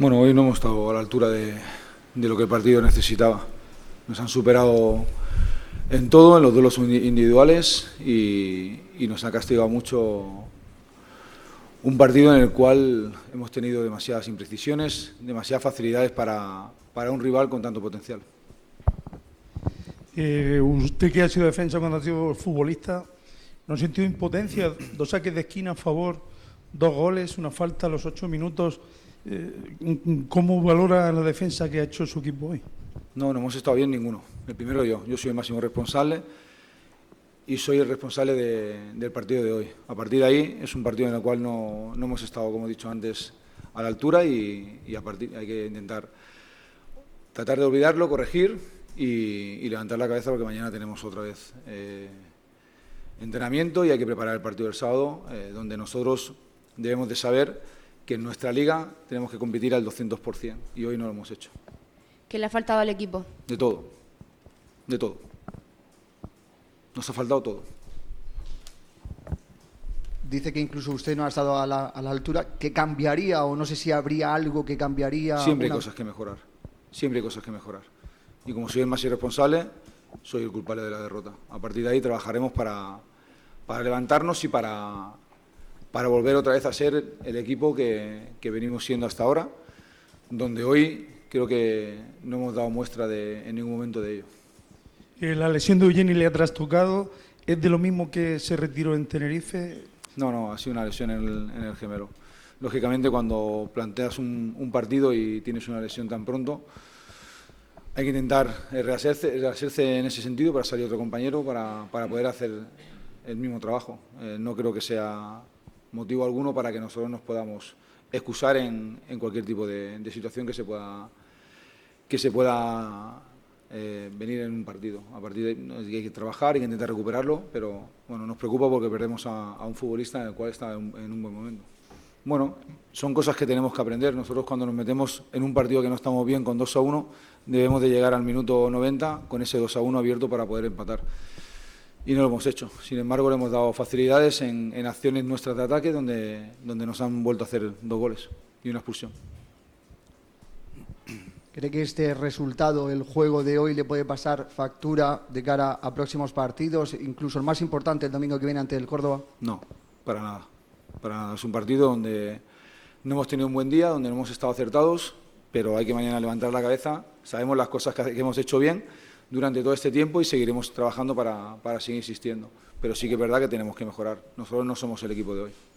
Bueno, hoy no hemos estado a la altura de lo que el partido necesitaba. Nos han superado en todo, en los duelos individuales y nos ha castigado mucho un partido en el cual hemos tenido demasiadas imprecisiones, demasiadas facilidades para un rival con tanto potencial. Usted que ha sido defensa cuando ha sido futbolista, ¿no ha sentido impotencia? 2 saques de esquina a favor, 2 goles, una falta a los 8 minutos. ¿Cómo valora la defensa que ha hecho su equipo hoy? No hemos estado bien ninguno. El primero yo soy el máximo responsable y soy el responsable del partido de hoy. A partir de ahí es un partido en el cual no hemos estado, como he dicho antes, a la altura y a partir hay que intentar tratar de olvidarlo, corregir y levantar la cabeza porque mañana tenemos otra vez entrenamiento y hay que preparar el partido del sábado, donde nosotros debemos de saber que en nuestra liga tenemos que competir al 200% y hoy no lo hemos hecho. ¿Qué le ha faltado al equipo? De todo. Nos ha faltado todo. Dice que incluso usted no ha estado a la altura. ¿Qué cambiaría o no sé si habría algo que cambiaría? Siempre hay cosas que mejorar. Y como soy el más irresponsable, soy el culpable de la derrota. A partir de ahí trabajaremos para levantarnos y para volver otra vez a ser el equipo que venimos siendo hasta ahora, donde hoy creo que no hemos dado muestra en ningún momento de ello. ¿La lesión de Eugeni le ha trastocado? ¿Es de lo mismo que se retiró en Tenerife? No, ha sido una lesión en el gemelo. Lógicamente, cuando planteas un partido y tienes una lesión tan pronto, hay que intentar rehacerse en ese sentido para salir otro compañero, para poder hacer el mismo trabajo. No creo que sea motivo alguno para que nosotros nos podamos excusar en cualquier tipo de situación que se pueda venir en un partido. A partir de ahí hay que trabajar, hay que intentar recuperarlo, pero bueno, nos preocupa porque perdemos a un futbolista en el cual está en un buen momento. Bueno, son cosas que tenemos que aprender. Nosotros cuando nos metemos en un partido que no estamos bien con 2-1, debemos de llegar al minuto 90 con ese 2-1 abierto para poder empatar. Y no lo hemos hecho. Sin embargo, le hemos dado facilidades en acciones nuestras de ataque donde nos han vuelto a hacer 2 goles y una expulsión. ¿Cree que este resultado, el juego de hoy, le puede pasar factura de cara a próximos partidos, incluso el más importante el domingo que viene ante el Córdoba? No, para nada. Es un partido donde no hemos tenido un buen día, donde no hemos estado acertados, pero hay que mañana levantar la cabeza. Sabemos las cosas que hemos hecho bien durante todo este tiempo y seguiremos trabajando para seguir insistiendo. Pero sí que es verdad que tenemos que mejorar. Nosotros no somos el equipo de hoy.